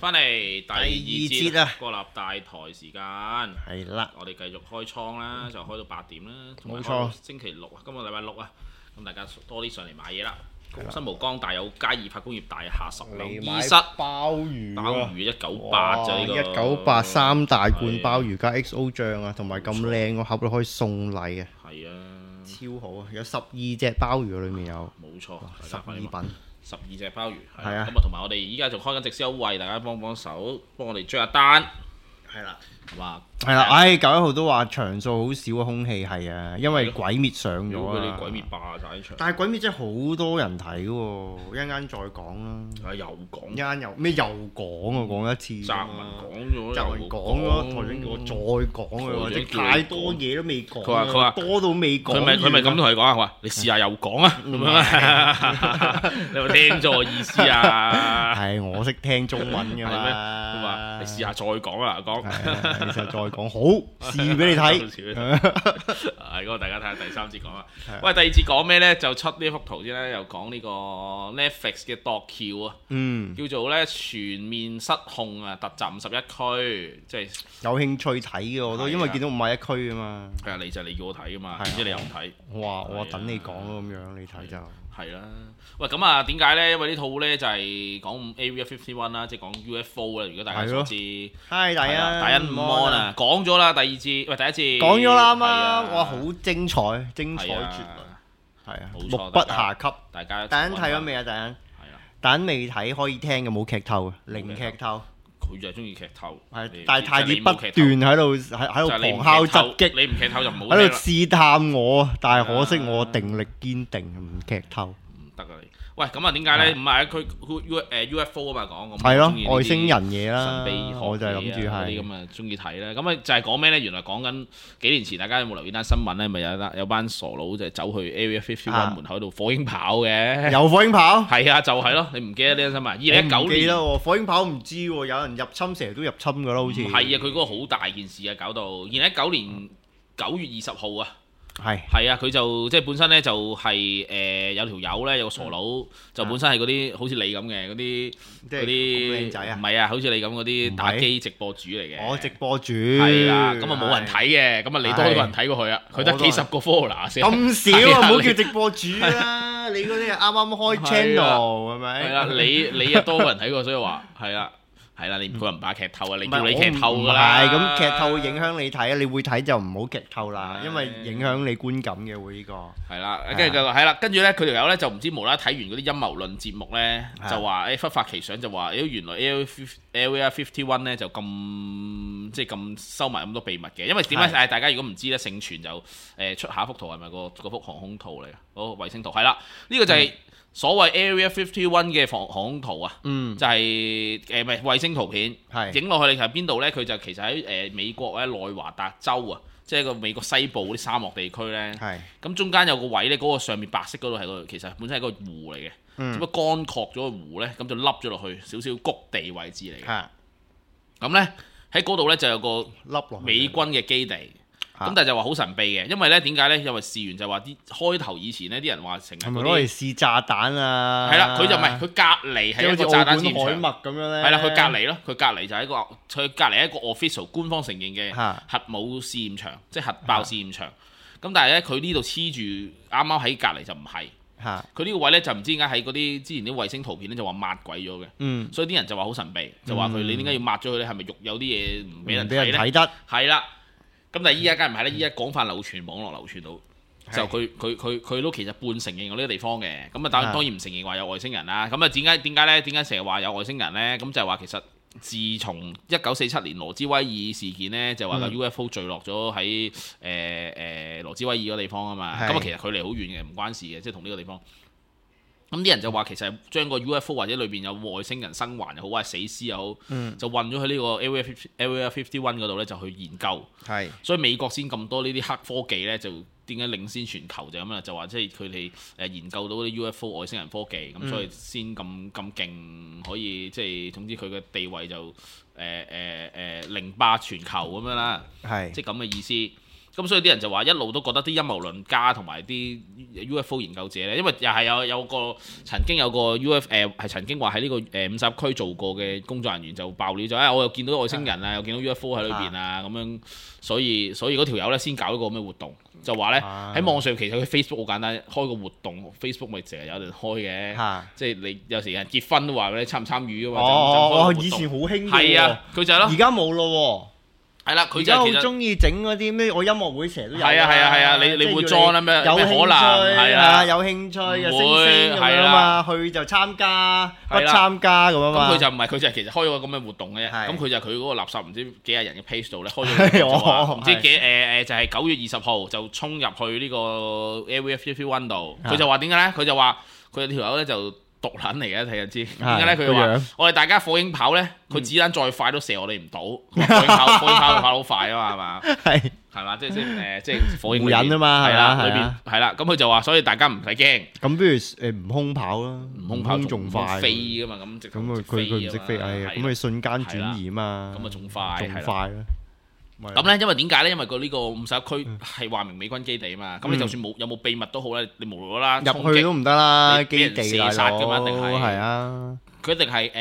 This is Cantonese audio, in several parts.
翻嚟第二節啊， 國立大台時間係啦， 我哋繼續開倉啦，就開到8點啦，同埋冇錯開到星期六啊，今個禮拜六啊，咁大家多啲上嚟買嘢啦。新蒲崗大有佳爾柏工業大廈10樓買 E 室鮑魚鮑魚198就呢個 198三大罐鮑魚加 XO 醬啊，同埋咁靚個盒都可以送禮啊， 係啊， 超好啊！有12隻鮑魚裏面有， 冇錯 12品。 12隻鮑魚係啊， 咁啊，同埋我哋依家仲開緊直銷優惠，大家幫幫手，幫我哋追下單， 係啦， 係嘛？ 係啦，9 1號都話場數好少啊，空氣係啊，因為鬼滅上咗佢哋啊， 鬼滅霸晒啲場， 但係鬼滅真係好多人睇喎，一陣間再講啦。 啊又講一間又咩又講啊？講一次澤文講咗， 澤文講咗，台長叫我再講啊！即係太多嘢都未講， 佢話多到未講。 佢咪咁同佢講啊？話你試下又講啊！咁樣你有冇聽咗我意思啊？ 係我識聽中文㗎嘛？ 佢話你試下再講啊！講你就再講好試俾你睇。 係嗰個大家睇下第3節講啦。喂，第2節講咩咧？就出呢幅圖先咧，又講呢個 Netflix 嘅奪橋啊，叫做咧全面失控啊，突襲51區，即係有興趣睇嘅我都，因為見到51區啊嘛。 係啊，你就你叫我睇噶嘛，點知你又唔睇？ 我等你講咯，咁樣你睇就係啦。喂，咁啊點解咧？因為呢套咧就係講 Area 51啦，即係講 UFO 啦。如果大家所知， 嗨大家， 大家唔安啊，講咗啦，第1節，喂，第1節講咗啦嘛，哇，好精彩，精彩絕倫，係啊，目不暇給。 大家大家睇咗未啊？大家大家未睇可以聽嘅，冇劇透，零劇透。 佢就係中意劇透， 係，但係太子不斷喺度旁敲側擊， 你唔劇透就唔好喺度試探我，但係可惜我定力堅定，唔劇透。 唔得啊你！喂，咁啊點解咧？51區UFO 啊嘛講， 係咯，外星人嘢啦， 神秘學我就係諗住係啲咁啊，中意睇啦。咁啊就係講咩咧？原來講緊幾年前，大家有冇留意單新聞咧？咪有班傻佬就走去 Area 51門口度火影跑嘅， 有火影跑？ 係啊，就係咯，你唔記得呢單新聞？2019年記得喎，火影跑唔知喎，有人入侵，成日都入侵㗎啦，好似。 係啊，佢嗰個好大件事啊，搞到2019年9月20號啊。係啊，佢就即係本身咧就係有條友咧有個傻佬就本身係嗰啲好似你咁嘅嗰啲靚仔啊， 唔係啊，好似你咁嗰啲打機直播主嚟嘅。 我直播主係啦，咁啊冇人睇嘅，咁啊你多個人睇過佢啊，佢得幾十個 follower 先。 咁少啊，唔好叫直播主啦，你嗰啲係啱啱開 channel 係咪？ 係啦，你啊多個人睇過，所以話係啦。係啦，你佢唔怕劇透啊，你叫你劇透㗎啦。 係咁劇透會影響你睇啊，你會睇就唔好劇透啦，因為影響你觀感嘅會呢個。係啦，跟住係啦，跟住咧佢條友咧就唔知無啦睇完嗰啲陰謀論節目咧，就話忽發奇想就話，原來 Area 51咧就咁即係咁收埋咁多秘密嘅，因為點解大家如果唔知咧，盛傳就出下一幅圖係咪嗰幅航空圖嚟啊？嗰個衛星圖係啦，呢個就係。所謂 Area 51嘅航空圖啊，就係唔係衛星圖片，影落去你係邊度咧？佢就其實喺美國咧內華達州啊，即係個美國西部嗰啲沙漠地區咧。咁中間有個位咧，嗰個上面白色嗰度係個其實本身係個湖嚟嘅，只不過乾涸咗個湖咧，咁就凹咗落去少少谷地位置嚟嘅。咁咧喺嗰度咧就有個美軍嘅基地。咁但係就話好神秘嘅，因為咧點解咧？因為事源就話啲開頭以前呢啲人話成日係咪攞嚟試炸彈啊？ 係啦，佢就唔係，佢隔離係一個炸彈戰場。 海默咁樣咧。 係啦，佢隔離咯，佢隔離就係佢隔離一個 official 官方承認嘅核武試驗場，即係核爆試驗場。咁但係咧，佢呢度黐住啱啱喺隔離就唔係。佢呢個位咧就唔知點解喺嗰啲之前啲衛星圖片咧就話抹鬼咗嘅。所以啲人就話好神秘，就話佢你點解要抹咗佢咧？係咪有啲嘢唔俾人睇得？係啦。咁但係依家梗係唔係咧？依家廣泛流傳，網絡流傳到就佢都其實半承認過呢個地方嘅。咁啊當然唔承認話有外星人啦。咁啊點解咧？點解成日話有外星人咧？咁就係話其實自從1947年羅茲威爾事件咧，就話個 UFO 墜落咗喺羅茲威爾嗰地方啊嘛。咁啊其實距離好遠嘅，唔關事嘅，即係同呢個地方。咁啲人就話其實將個 UFO 或者裏邊有外星人生還又好，或者死屍又好，就運咗去呢個 Area 51嗰度咧，就去研究。所以美國先咁多呢啲黑科技咧，就點解領先全球就咁啦？就話即係佢哋研究到啲 UFO 外星人科技，咁所以先咁勁，可以即係總之佢嘅地位就凌霸全球咁樣啦。即係咁嘅意思。 咁所以啲人就話一路都覺得啲陰謀論家同埋啲 UFO 研究者咧，因為又係有個曾經有個 係曾經話喺呢個50區做過嘅工作人員就爆料咗，我又見到外星人啊，又見到 UFO 喺裏邊啊，咁樣，所以嗰條友咧先搞呢個咁嘅活動，就話咧喺網上其實佢 Facebook 好簡單，開個活動 Facebook 咪成日有人開嘅，即係你有時人結婚都話你參唔參與㗎嘛， 以前好興嘅， 係啊，佢就係咯， 而家冇咯喎。 係啦，佢就好中意整嗰啲咩，我音樂會成日都有。係啊，你會裝啦咩？有可能係啊，有興趣嘅星星咁樣嘛，去就參加，不參加咁啊嘛。 咁佢就唔係，佢就係其實開咗個咁嘅活動嘅啫。咁佢就佢嗰個垃圾唔知幾廿人嘅 page 度咧，開咗唔知幾就係9月20號就衝入去呢個 Area 51度。佢就話點解咧？佢就話佢條友咧就毒撚嚟嘅，睇就知點解咧？佢話我哋大家火影炮咧，佢子彈再快都射我哋唔到。火影炮跑好快啊嘛，係嘛？即係火影人啊嘛， 係啦，裏邊係啦。咁佢就話，所以大家唔使驚。 咁不如悟空跑啦，悟空仲快飛㗎嘛，咁佢唔識飛，咁佢瞬間轉移啊嘛， 咁啊仲快啦。咁咧，因為點解咧？因為呢個51區係話明美軍基地啊嘛。咁你就算有冇秘密都好咧，你無啦啦入去都唔得啦，基地射殺㗎嘛，一定係啊。 佢一定係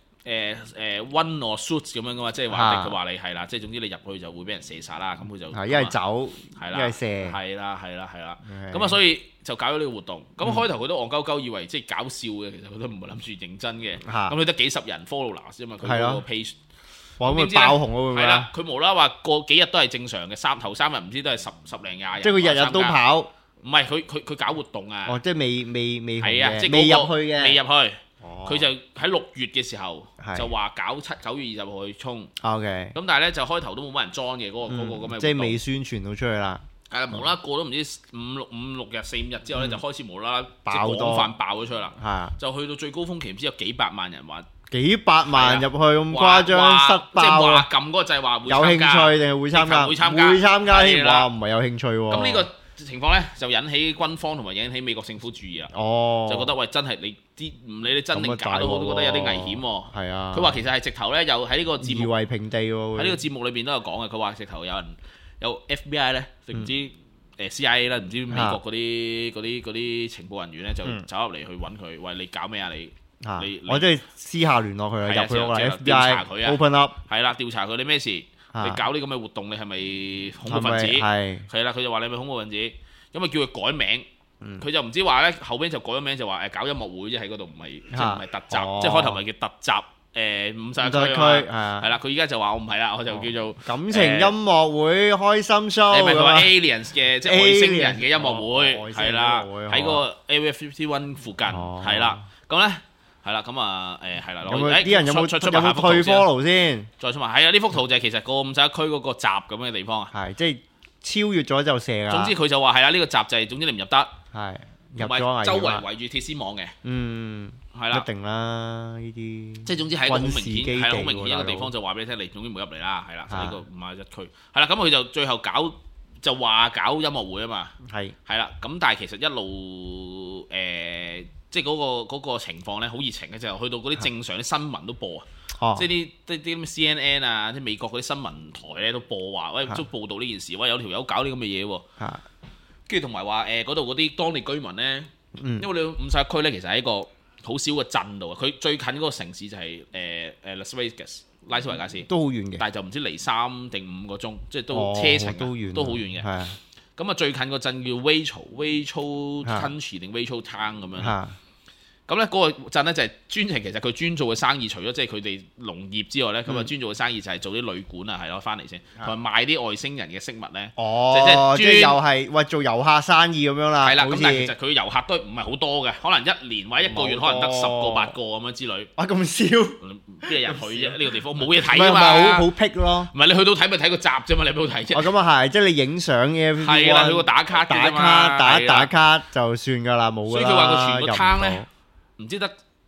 one or shoot 咁樣噶嘛，即係話佢話你係啦，即係總之你入去就會俾人射殺啦。咁佢就一係走，一係射， 係啦。咁啊，所以就搞咗呢個活動。咁開頭佢都戇鳩鳩，以為即係搞笑嘅，其實佢都唔係諗住認真嘅。咁佢得幾十人 follow 啫嘛，佢嗰個 page。 哇！咁佢爆紅喎， 係啦，佢無啦啦話過幾日都係正常嘅，頭3日唔知都係十零廿人。 即係佢日日都跑。唔係佢搞活動啊。 哦，即係未係啊，即係未入去嘅。 未入去。佢就喺6月嘅時候就話搞9月20號去衝。 OK。咁但係咧就開頭都冇乜人裝嘅嗰個咁嘅活動。 即係未宣傳到出去啦。 係啦，無啦啦過都唔知5、6日、4、5日之後咧就開始無啦啦即係廣泛爆咗出去啦。就去到最高峰期，唔知有幾百萬人話。 幾百萬入去咁誇張，塞爆即係話撳嗰個掣話會有興趣定係會參加？會參加添，哇！唔係有興趣喎。 咁呢個情況咧就引起軍方同埋引起美國政府注意啦。就覺得喂，真係你啲唔理你真定假都好，都覺得有啲危險喎。係啊。佢話其實係直頭咧，又喺呢個節目夷為平地喎。喺呢個節目裏邊都有講嘅。佢話直頭有 FBI 咧，定唔知CIA 啦，唔知美國嗰啲情報人員咧就走入嚟去揾佢，喂，你搞咩啊你？ 我即係私下聯絡佢啊，入去我哋 FBI open up， 係啦，調查佢你咩事？你搞啲咁嘅活動，你係咪恐怖分子？係啦，佢就話你係咪恐怖分子？咁啊叫佢改名，佢就唔知話咧，後邊就改咗名，就話搞音樂會啫，喺嗰度唔係即係唔係特集，即係開頭咪叫特集51區係啦，佢而家就話我唔係啦，我就叫做感情音樂會開心 show， 你咪佢話 aliens 嘅即係外星人嘅音樂會係啦，喺個 Area 51附近係啦，咁咧。係啦，咁啊，係啦， 啲人有冇退 follow 先？ 再出埋，係啊，呢幅圖就係其實個51區嗰個閘咁嘅地方啊。 係，即係超越咗就射啦。 總之佢就話係啦，呢個閘就係總之你唔入得。 係，入咗周圍圍住鐵絲網嘅。係啦。 一定啦，呢啲。 即係總之係一個好明顯，係好明顯一個地方就話俾你聽，你總之唔好入嚟啦，係啦，就呢個51區。係啦，咁佢就最後就話搞音樂會啊嘛。係。係啦，咁但係其實一路即係嗰個情況咧，好熱情嘅就去到嗰啲正常啲新聞都播啊，即係啲 CNN 啊，啲美國嗰啲新聞台咧都播話，喂都報導呢件事，喂有條友搞啲咁嘅嘢喎，跟住同埋話嗰度嗰啲當地居民咧，因為你51區咧其實係一個好少嘅鎮度啊，佢最近嗰個城市就係Las Vegas 拉斯維加斯， 都好遠嘅， 但係就唔知離3定5個鐘，即係都車程都好遠嘅，咁啊最近個鎮叫 Waicho Country 定 Waicho Town 咁樣。咁咧嗰個鎮咧就係專程，其實佢專做嘅生意，除咗即係佢哋農業之外咧，咁啊專做嘅生意就係做啲旅館啊，係咯，翻嚟先，同埋賣啲外星人嘅飾物咧。 即係又係喂做遊客生意咁樣啦。 係啦，咁但係其實佢遊客都唔係好多嘅，可能1年或者1個月可能得10個8個咁樣之類。 哇，咁少？ 邊有人去啫？呢個地方冇嘢睇啊嘛。 唔係好僻咯。 唔係你去到睇咪睇個閘啫嘛，你邊度睇啫？ 咁啊係，即係你影相嘅。 係啦，去個打卡嘅啫嘛。 打卡就算㗎啦，冇㗎啦。 所以佢話佢全個攤咧。唔知得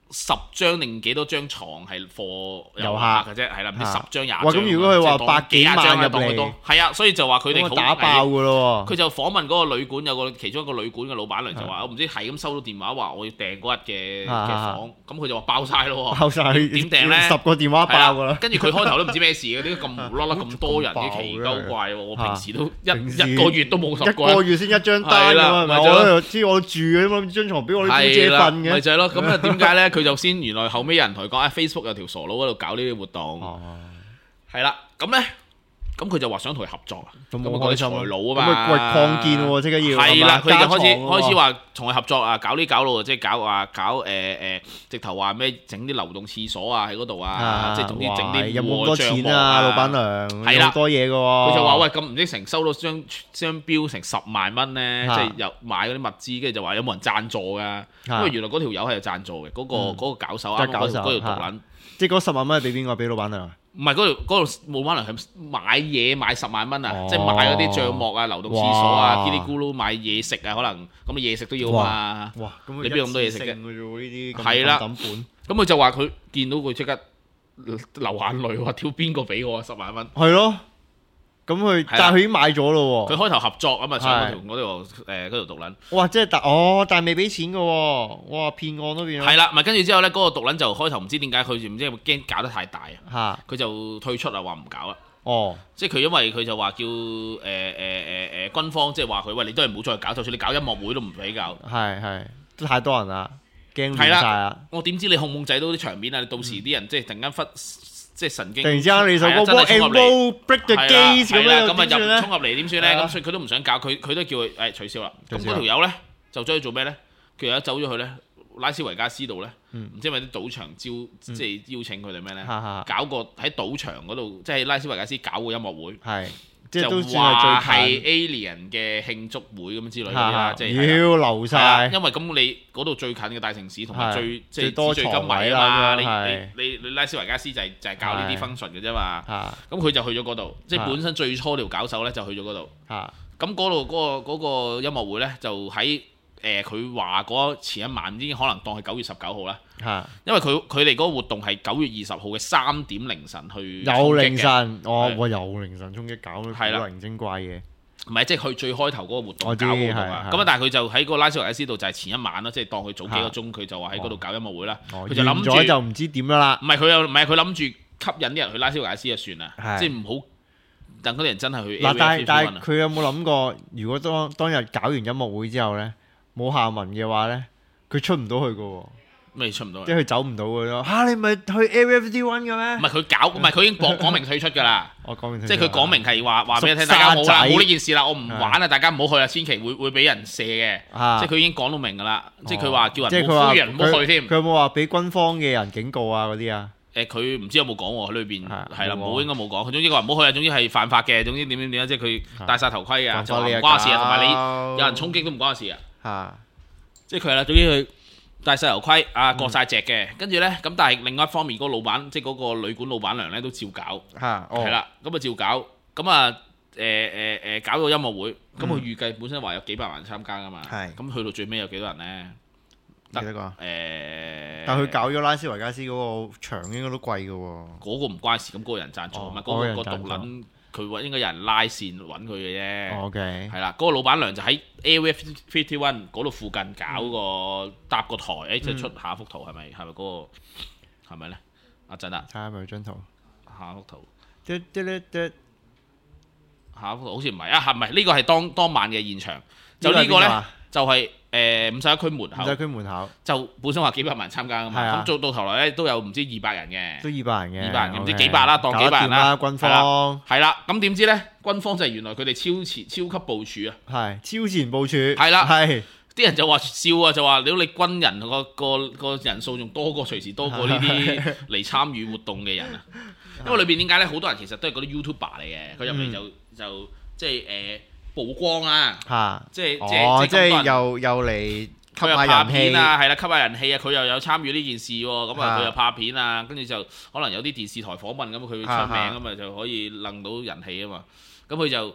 10張定幾多張床係貨遊客嘅啫，係啦，唔知10張20張。 哇！咁如果佢話百幾萬入嚟， 係啊，所以就話佢哋好打爆㗎咯喎。 佢就訪問嗰個旅館，有個其中一個旅館嘅老闆娘就話：我唔知係咁收到電話話我要訂嗰日嘅房，咁佢就話爆晒咯喎。 爆曬點訂咧 ？10個電話爆㗎啦。 跟住佢開頭都唔知咩事嘅，點解咁無啦啦咁多人嘅奇鳩怪喎？我平時都一個月都冇10個。 一個月先一張單㗎嘛，係咪？我就知我住嘅嘛，張床俾我啲姑姐瞓嘅。 咪就係咯，咁啊點解咧？佢就先原來後尾有人同佢講，Facebook 有條傻佬喺度搞呢啲活動，係啦，咁咧，咁佢就話想同佢合作啊，咁嗰啲財佬啊嘛， 咁擴建喎，即刻要係啦，佢就開始話同佢合作啊，搞路，即係搞直頭話咩整啲流動廁所啊喺嗰度啊，即係總之整啲有冇咁多錢啊，老闆娘係啦，好多嘢嘅喎， 佢就話喂，咁唔知成收到張標成10萬蚊咧，即係又買嗰啲物資，跟住就話有冇人贊助㗎？因為原來嗰條友係有贊助嘅，嗰個搞手啱嗰條毒撚， 即係嗰10萬蚊係俾邊個？俾老闆娘？ 唔係嗰度冇可能係買嘢買10萬蚊啊！即係買嗰啲帳幕啊、流動廁所啊、嘰哩咕嚕買嘢食啊，可能咁嘢食都要嘛。哇！你邊有咁多嘢食嘅？ 呢啲係啦，咁佢就話佢見到佢即刻流眼淚，話挑邊個俾我10萬蚊？ 係咯。咁但係佢已經買咗咯喎。佢開頭合作啊嘛，上嗰條毒撚。 哇！即係但係未俾錢嘅喎。哇！騙案都變咗。 係啦，咪跟住之後咧，嗰個毒撚就開頭唔知點解佢唔知驚搞得太大啊。佢就退出啦，話唔搞啦。即係佢因為佢就話叫軍方即係話佢喂，你都係唔好再搞，就算你搞音樂會都唔俾搞。 係都太多人啦，驚亂曬啦。 我點知你控制到啲場面啊？你到時啲人即係突然間即係神經， 突然之間你首歌 Rock and Roll Break the Gates 咁樣， 咁啊入衝入嚟點算咧？咁所以佢都唔想搞，佢都叫佢取消啦。咁嗰條友咧就走去做咩咧？佢又走咗去咧拉斯維加斯度咧，唔知係咪啲賭場即係邀請佢哋咩咧？搞個喺賭場嗰度，即係拉斯維加斯搞個音樂會。係。即係都算係最近 Alien 嘅慶祝會咁之類啦，即係要流曬。 因為咁你嗰度最近嘅大城市同埋最多最金位啊嘛，你拉斯維加斯就係搞呢啲 function 嘅啫嘛。咁佢就去咗嗰度，即係本身最初條搞手咧就去咗嗰度。咁嗰度嗰個音樂會咧就喺佢話嗰前一晚已經可能當係9月19號啦。因為佢哋嗰個活動係9月20號嘅3點凌晨去有凌晨，有凌晨衝擊搞古靈精怪嘅， 唔係即係佢最開頭嗰個活動搞活動啊。咁啊，但係佢就喺個拉斯維加斯度就係前一晚啦，即係當佢早幾個鐘，佢就話喺嗰度搞音樂會啦。佢就諗住就唔知點啦。 唔係佢諗住吸引啲人去拉斯維加斯就算啦，即係唔好等嗰啲人真係去。 但係佢有冇諗過，如果當日搞完音樂會之後咧，冇下文嘅話咧，佢出唔到去嘅喎。 咩出唔到？ 即係佢走唔到嘅咯。你唔係去 Area 51嘅咩？ 唔係佢搞，唔係佢已經講明退出㗎啦。即係佢講明係話俾你聽，大家冇啦，冇呢件事啦，我唔玩啦，大家唔好去啦，千祈會俾人射嘅。即係佢已經講到明㗎啦。即係佢話叫人唔好呼籲人唔好去添。 佢有冇話俾軍方嘅人警告啊嗰啲啊？ 佢唔知有冇講喎，喺裏邊係啦，冇應該冇講。佢總之佢話唔好去啊，總之係犯法嘅，總之點啊，即係佢戴晒頭盔啊，就唔關事啊，同埋你有人衝擊都唔關事啊。即係佢係啦，總之佢戴晒頭盔啊，割晒隻嘅，跟住咧咁，但係另外一方面，嗰個老闆即係嗰個旅館老闆娘咧都照搞，係啦，咁啊照搞，咁啊搞到音樂會，咁佢預計本身話有幾百萬參加噶嘛，咁去到最尾有幾多人咧？ 幾多個？但係佢搞咗拉斯維加斯嗰個場應該都貴嘅喎。嗰個唔關事，咁嗰個人贊助啊嘛，嗰個獨撚。佢話應該有人拉線揾佢嘅啫，係啦，嗰個老闆娘就喺 Area 51嗰度附近搞個搭個台，即係出下一幅圖係咪嗰個係咪咧？阿振啊， 睇下咪張圖， 下一幅圖，下一幅圖好似唔係啊，係唔係呢個係當晚嘅現場？就呢個咧就係51區門口，就本身話幾百萬參加㗎嘛，咁做到頭來咧都有唔知200人嘅， 都200人嘅， 唔知幾百啦，當幾百人啦， 軍方係啦，咁點知咧？軍方就係原來佢哋超級部署啊， 係超前部署， 係啦，係啲人就話笑啊，就話你軍人個人數仲多過隨時多過呢啲嚟參與活動嘅人啊，因為裏邊點解咧？好多人其實都係嗰啲 YouTuber 嚟嘅，佢入嚟就即係曝光啊，即係又嚟佢又拍片啊，係啦，吸下人氣啊，佢又有參與呢件事喎，咁啊佢又拍片啊，跟住就可能有啲電視台訪問咁，佢出名咁啊就可以掕到人氣啊嘛，咁佢就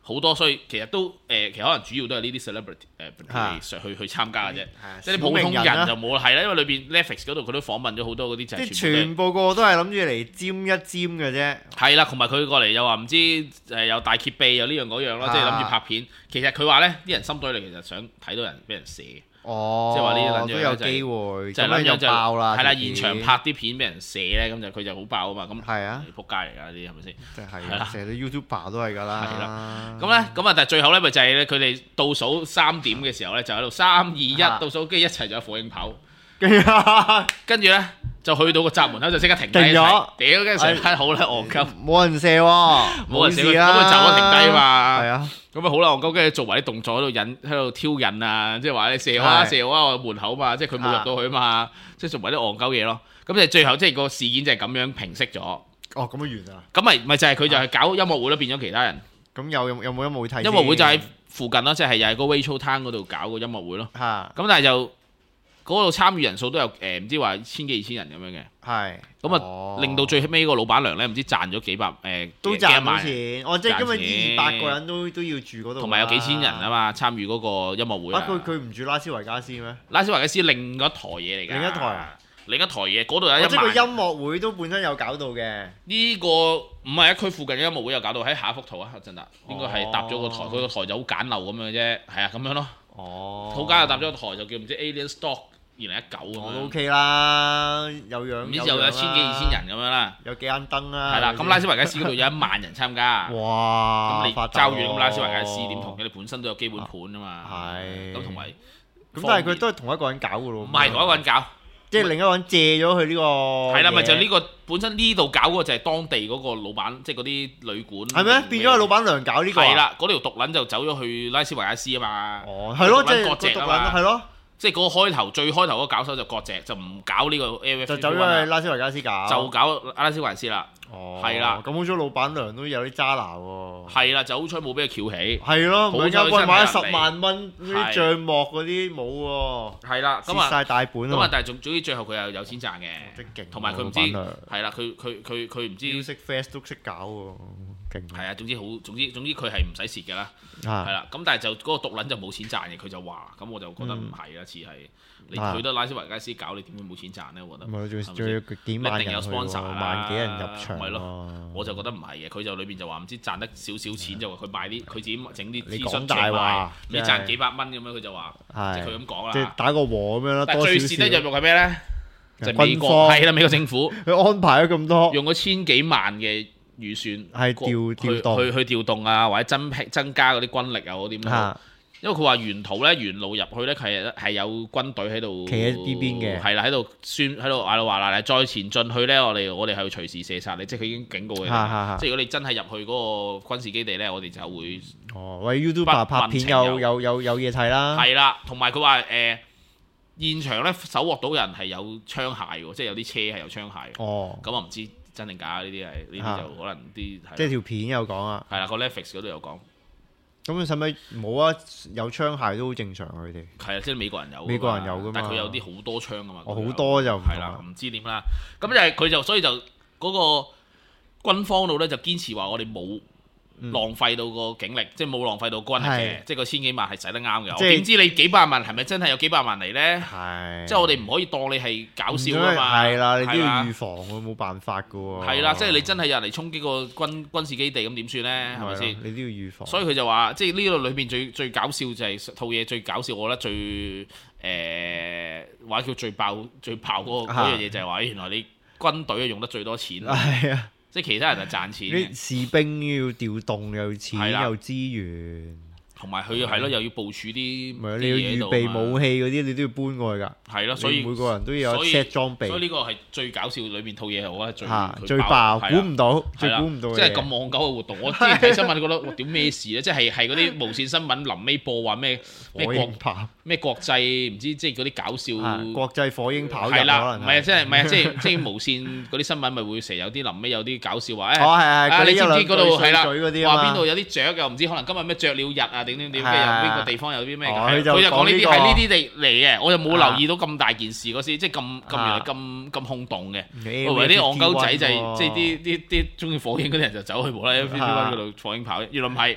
好多，所以其實都其實可能主要都係呢啲 celebrity 去參加嘅啫，即係啲普通人就冇啦，係啦，因為裏邊 Netflix 嗰度佢都訪問咗好多嗰啲就係全部個個都係諗住嚟沾一沾嘅啫。 係啦，同埋佢過嚟又話唔知又大揭秘又呢樣嗰樣咯，即係諗住拍片。其實佢話咧，啲人心堆裏其實想睇到人俾人射。 哦， 即係話呢啲都有機會， 就係諗就爆啦。 係啦，現場拍啲片俾人射咧，咁就佢就好爆啊嘛。咁係啊， 仆街嚟㗎呢啲係咪先？ 即係成日啲 YouTuber 都係㗎啦。 係啦，咁咧咁啊，但係最後咧咪就係咧，佢哋倒數3點嘅時候咧，就喺度3、2、1倒數，跟住一齊就有火影跑。跟住咧就去到個閘門口就即刻停低咗。屌，跟住成班好啦，戇鳩， 冇人射喎， 冇人射咁啊，就咗停低嘛。 係啊。 咁啊好啦，戇鳩跟住做埋啲動作喺度挑釁啊，即係話你射我我門口嘛，即係佢冇入到去嘛，即係做埋啲戇鳩嘢咯。咁就最後即係個事件就係咁樣平息咗。 哦，咁樣完啊？ 咁咪就係佢就係搞音樂會咯，變咗其他人。 咁有冇音樂會睇？ 音樂會就喺附近咯，即係又係個 Waitrose Town 嗰度搞個音樂會咯。咁但係就嗰度參與人數都有唔知話千幾2000人咁樣嘅。係。咁啊，令到最尾個老闆娘咧，唔知賺咗幾百都賺到錢。即係因為200個人都要住嗰度。同埋有幾千人啊嘛，參與嗰個音樂會。 佢唔住拉斯維加斯咩？ 拉斯維加斯另一台嘢嚟㗎。另一台嘢，嗰度有1萬。即係個音樂會都本身有搞到嘅。 呢個唔係區附近嘅音樂會有搞到，喺下一幅圖啊，陣啦，應該係搭咗個台，佢個台就好簡陋咁樣啫，係啊，咁樣咯。好簡陋搭咗個台就叫唔知 Alien Stock 2019咁樣。 都 OK 啦，有樣。 唔知有1000幾2000人咁樣啦。 有幾盞燈啦。 係啦，咁拉斯維加斯嗰度有1萬人參加。 哇！ 咁你爭遠咁拉斯維加斯點同嘅？你本身都有基本盤啊嘛。係。咁同埋。 咁但係佢都係同一個人搞㗎咯。 唔係同一個人搞。即係另一個人借咗佢呢個， 係啦，咪就呢個本身呢度搞嗰個就係當地嗰個老闆，即係嗰啲旅館。 係咩？變咗係老闆娘搞呢個？ 係啦，嗰條毒撚就走咗去拉斯維加斯啊嘛。 哦，係咯，即係割席啊嘛。 係咯， 即係嗰個最開頭嗰個搞手就割席，就唔搞呢個 AF。 就走咗去拉斯維加斯搞。 就搞拉斯維加斯啦。 哦， 係啦。 咁好彩老闆娘都有啲渣拿喎。 係啦，就好彩冇俾佢翹起。 係咯，唔係間鋪買咗10萬蚊啲帳幕嗰啲冇喎。 係啦，咁蝕曬大本啊。 咁啊，但係總之最後佢又有錢賺嘅，同埋佢唔知係啦，佢唔知。 識 Fast 都識搞喎，勁。 係啊，總之佢係唔使蝕嘅啦。係啦，咁但係就嗰個毒撚就冇錢賺嘅，佢就話，咁我就覺得唔係啦，似係你去得拉斯維加斯搞，你點會冇錢賺咧？我覺得。 仲要幾萬人去喎， 一定有 sponsor 萬幾人入場。 係咯，我就覺得唔係嘅，佢就裏邊就話唔知賺得少少錢，就話佢賣啲佢自己整啲 T 恤大話， 你賺幾百蚊咁樣，佢就話，即係佢咁講啦。 即係打個和咁樣啦。 但係最蝕得入肉係咩咧？就美國係啦，美國政府佢安排咗咁多， 用咗千幾萬嘅預算係調動去調動啊，或者增加嗰啲軍力啊嗰啲咁。因為佢話沿途咧沿路入去咧係有軍隊喺度企喺呢邊嘅，係啦喺度嗌到話嗱，再前進去咧，我哋係會隨時射殺你，即係佢已經警告佢。即係如果你真係入去嗰個軍事基地咧，我哋就會為 YouTuber 拍片有嘢睇啦。 係啦，同埋佢話現場咧搜獲到人係有槍械喎，即係有啲車係有槍械。咁我唔知真定假呢啲就可能啲。 即係條片有講啊。 係啦，個 Netflix 嗰度有講。 咁使唔使冇啊？有槍械都好正常，佢哋係啊，即係美國人有㗎嘛， 但係佢有啲好多槍㗎嘛。 好多就係啦，唔知點啦。咁就係佢就所以就嗰個軍方度咧就堅持話我哋冇浪費到個警力，即係冇浪費到軍力嘅，即係個千幾萬係使得啱嘅。我點知你幾百萬係咪真係有幾百萬嚟咧？係，即係我哋唔可以當你係搞笑啊嘛。係啦， 你都要預防喎，冇辦法㗎喎。 係啦，即係你真係有人嚟衝擊個軍事基地咁點算咧？係咪先？ 你都要預防。所以佢就話，即係呢度裏邊最搞笑就係套嘢最搞笑，我覺得最話叫最爆嗰樣嘢就係話，原來你軍隊用得最多錢。 係啊。 即係其他人就賺錢， 啲士兵要調動又錢又資源， 同埋佢係咯，又要部署啲你要預備武器嗰啲，你都要搬過去㗎。 係咯，所以每個人都要有 set 裝備。 所以呢個係最搞笑，裏面套嘢我覺得最爆，估唔到，最估唔到。 即係咁戇鳩嘅活動，我之前睇新聞覺得，哇！屌咩事咧？即係嗰啲無線新聞臨尾播話咩國際唔知即係嗰啲搞笑國際火鷹炮係啦，唔係即係無線嗰啲新聞咪會成日有啲臨尾有啲搞笑話你知唔知嗰度係啦？話邊度有啲雀又唔知可能今日咩雀鳥日啊？點嘅又邊個地方有啲咩？佢就講呢啲係呢啲地嚟嘅，我就冇留意到咁大件事嗰時，即係咁原來咁轟動嘅。我以為啲戇鳩仔就係即係啲中意火影嗰啲人就走去無啦啦嗰度火影跑，原來唔係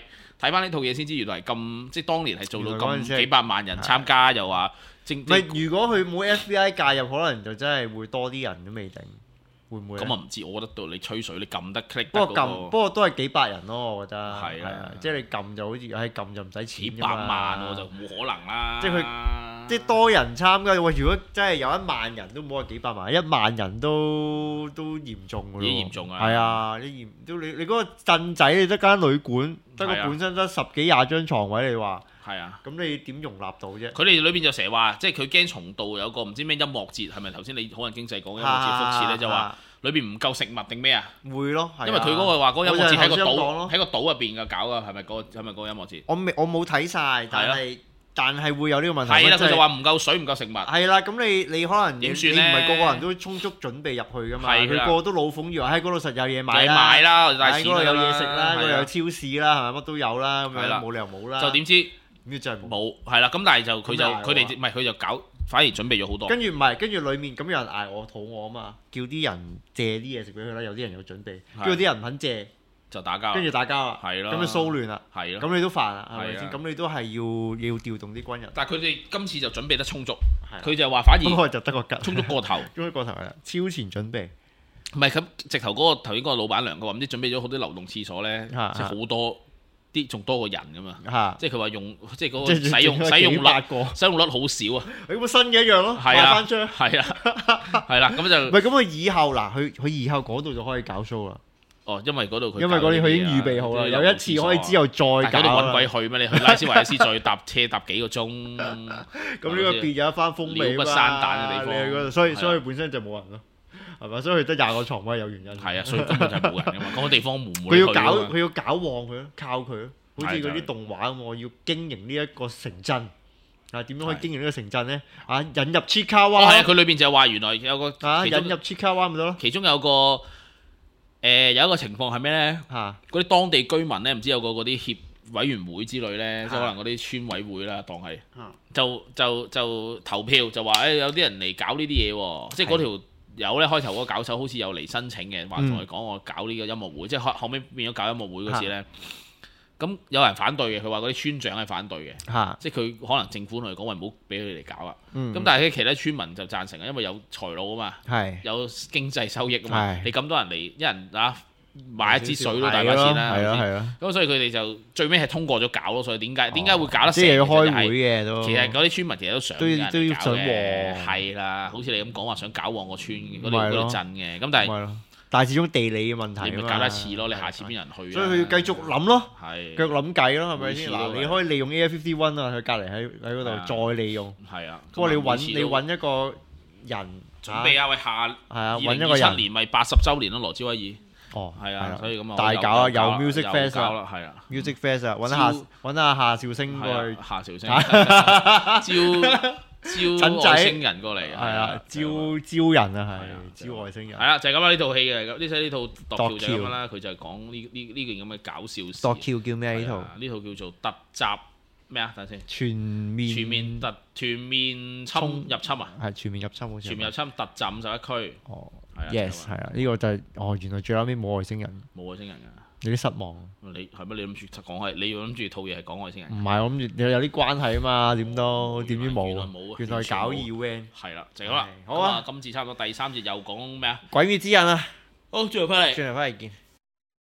睇翻呢套嘢先知，原來係咁，即係當年係做到咁原來嗰陣時係幾百萬人參加，又話唔係，如果佢冇 FBI 介入，可能就真係會多啲人都未定，會唔會呢？ 咁啊唔知，我覺得到你吹水，你撳得 click 不過得嗰個不過都係幾百人咯，我覺得係啊即係你撳就好似撳就唔使錢幾百㗎嘛萬我就冇可能啦。 即係即係多人參加，喂！如果真係有1萬人都冇話幾百萬，1萬人都嚴重㗎咯。 已經嚴重啊！ 係啊，你嗰個鎮仔，你得間旅館，得個本身得10幾20張床位，你話係啊， 咁你點容納到啫？ 佢哋裏邊就成日話，即係佢驚重蹈有個唔知咩音樂節，係咪頭先你可能經濟講音樂節復設咧，就話裏邊唔夠食物定咩啊？ 會咯， 因為佢嗰個話嗰個音樂節喺個島咯， 喺個島入邊嘅搞啊，係咪嗰個音樂節？ 我冇睇晒，但係會有呢個問題。 係啦，佢就話唔夠水唔夠食物。 係啦，咁你可能點算咧？ 你唔係個個人都充足準備入去㗎嘛？ 係啦， 佢個個都老馮以為喺嗰度實有嘢買啦， 買啦， 喺嗰度有嘢食啦，嗰度有超市啦，係咪乜都有啦？咁樣冇理由冇啦。 就點知？ 真係冇，係啦。咁但係就佢哋唔係佢就搞，反而準備咗好多。跟住裡面咁有人嗌我肚餓啊嘛，叫啲人借啲嘢食俾佢啦。有啲人有準備，跟住啲人唔肯借。 就打交， 跟住打交啦， 係咯， 咁就騷亂啦， 係咯， 咁你都煩啦，係咪先？咁你都係要調動啲軍人。 但係佢哋今次就準備得充足，佢就話反而咁就得個吉， 充足過頭， 充足過頭係啦，超前準備。 唔係咁，直頭嗰個頭先嗰個老闆娘佢話唔知準備咗好多流動廁所咧，即係好多啲仲多過人㗎嘛，即係佢話用即係嗰個使用率好少啊。 咁咪新嘅一樣咯，賣翻出， 係啦，咁就唔係咁佢以後嗱，佢以後嗰度就可以搞 show 啦。 哦，因為嗰度佢已經預備好啦，有一次可以之後再搞。 嗰度揾鬼去咩？你去拉斯維加斯再搭車搭幾個鐘，咁呢個別有一番風味鳥不生蛋嘅地方。 你去嗰度，所以本身就冇人咯，係咪？所以佢得20個床位有原因。 係啊，所以根本就係冇人㗎嘛。嗰個地方冇佢要搞旺佢咯，靠佢咯，好似嗰啲動畫咁，我要經營呢一個城鎮。啊，點樣可以經營呢個城鎮咧？啊，引入 Chica 灣。 係啊，佢裏邊就話原來有個引入 Chica 灣咪得咯。 其中有個。有一個情況係咩呢？嗰啲當地居民呢，唔知有個嗰啲協委員會之類呢，即係可能嗰啲村委會啦，當係就投票就話有啲人嚟搞呢啲嘢喎，即係嗰條友呢，開頭嗰個搞手好似有嚟申請嘅，話同佢講我搞呢個音樂會，即係後尾變咗搞音樂會嗰時呢。咁有人反對嘅，佢話嗰啲村長係反對嘅，即係佢可能政府同佢講話唔好俾佢哋搞啦。咁但係其他村民就贊成啊，因為有財路啊嘛，有經濟收益啊嘛。你咁多人嚟，一人買一支水都大把錢啦。係啊。咁所以佢哋就最尾係通過咗搞咯。所以點解會搞得成？即係要開會嘅都。 其實嗰啲村民其實都想都要想旺。係啦，好似你咁講話想搞旺個村嗰啲鎮嘅。咁但係始終地理嘅問題， 你咪搞一次咯，你下次邊人去？ 所以佢要繼續諗咯，繼續諗計咯，係咪先？ 嗱， 你可以利用 AF51啊，佢隔離喺嗰度再利用。 係啊， 不過你揾一個人準備啊，喂下 2027 年咪80週年咯，羅斯威爾。 哦， 係啊，所以咁啊， 大搞啊，有 music fest 啦，係啊 ，music fest 啊，揾下夏兆星過去， 夏兆星招外星人過嚟， 係啊，招人啊，係招外星人。 係啦，就係咁啦，呢套戲嘅呢套度橋就咁啦，佢就係講呢件咁嘅搞笑事。 度橋叫咩？呢套叫做突襲咩啊？等陣先。 全面侵入侵啊！ 係全面入侵好似。 全面入侵突襲51區。 哦，yes 係啊，呢個就係原來最後尾冇外星人。 冇外星人㗎。 有啲失望。 你係乜？你諗住講係？你要諗住套嘢係講外星人？ 唔係，我諗住有啲關係啊嘛，點知冇。原來搞 event。 係啦，就係咁啦。好啊，今次差唔多第3節又講咩啊？ 鬼滅之刃啊！ 好，轉頭翻嚟。 轉頭翻嚟見。